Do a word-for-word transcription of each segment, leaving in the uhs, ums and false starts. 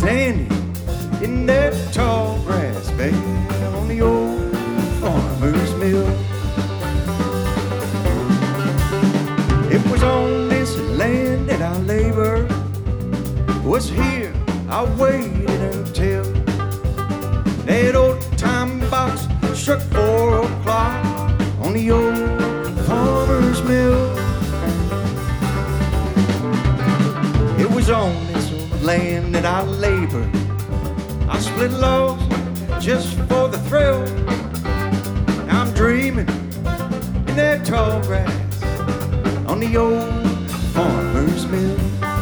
standing in that tall grass bed on the old farmer's mill. It was on this land that I labored, was here I waited until that old time box struck four o'clock on the old farmer's mill. It was on this land that I labored, I split logs just for the thrill. Now I'm dreaming in that tall grass on the old farmer's mill.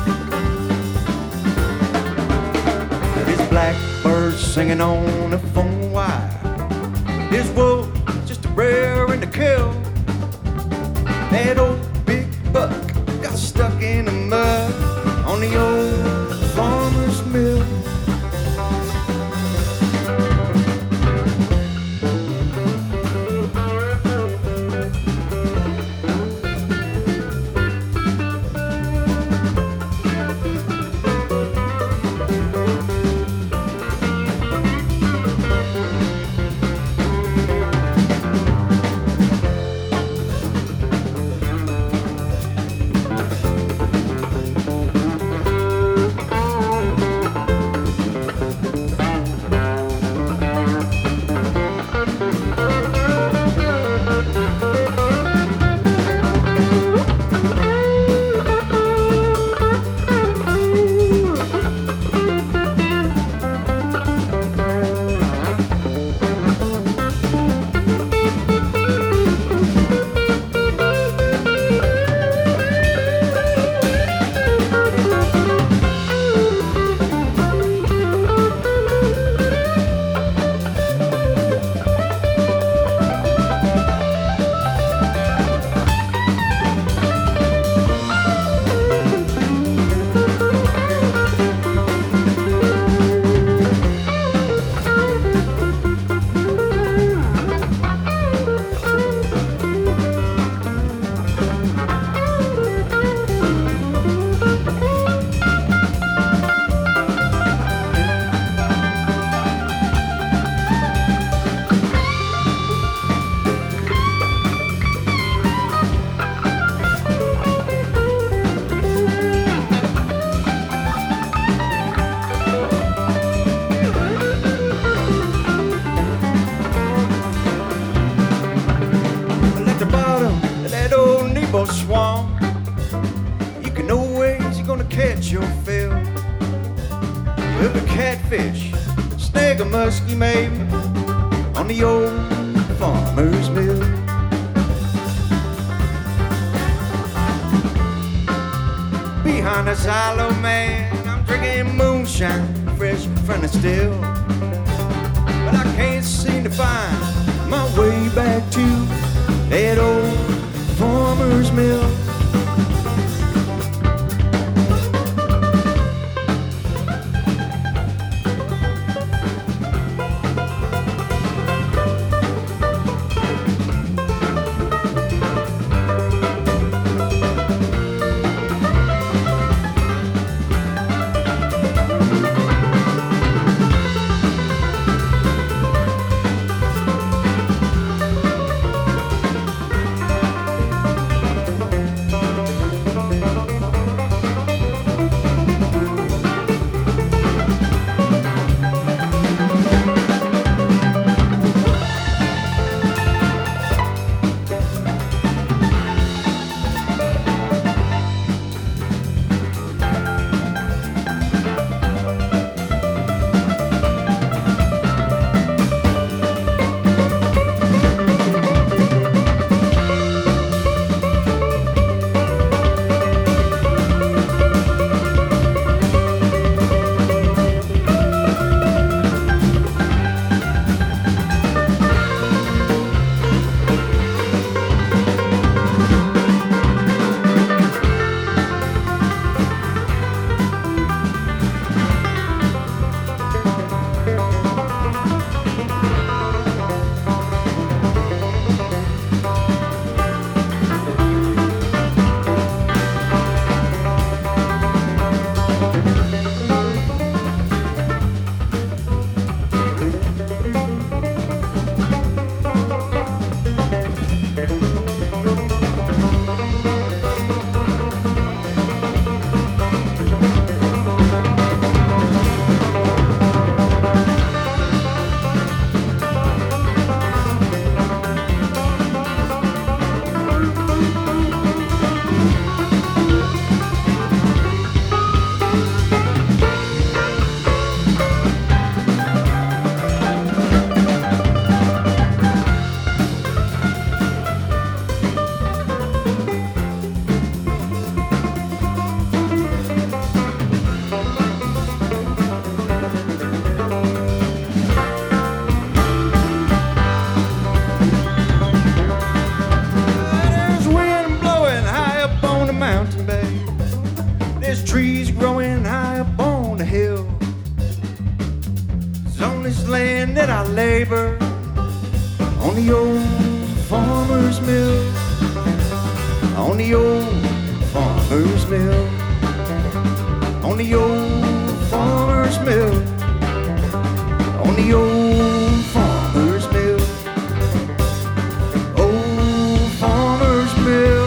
His blackbird singing on a phone wire, his wolf just a raring to kill. That old big buck got stuck in the mud on the old farmer's mill. Swamp, you can always you're gonna catch your fill. Hook a catfish, snag a muskie maybe on the old farmer's mill. Behind a silo man, I'm drinking moonshine, fresh from the still. But I can't seem to find my way back to that old farmer's mill. labor on the old farmer's mill, on the old farmer's mill, on the old farmer's mill, on the old farmer's mill, old farmer's mill.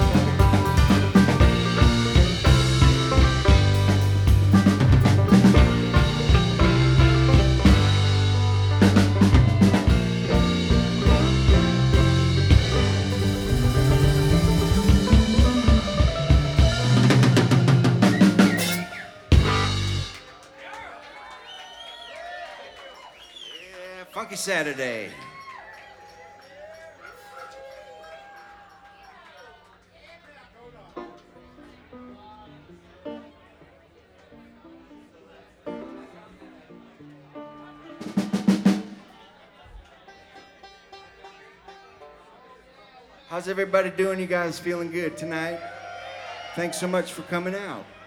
Funky Saturday. How's everybody doing? You guys feeling good tonight? Thanks so much for coming out.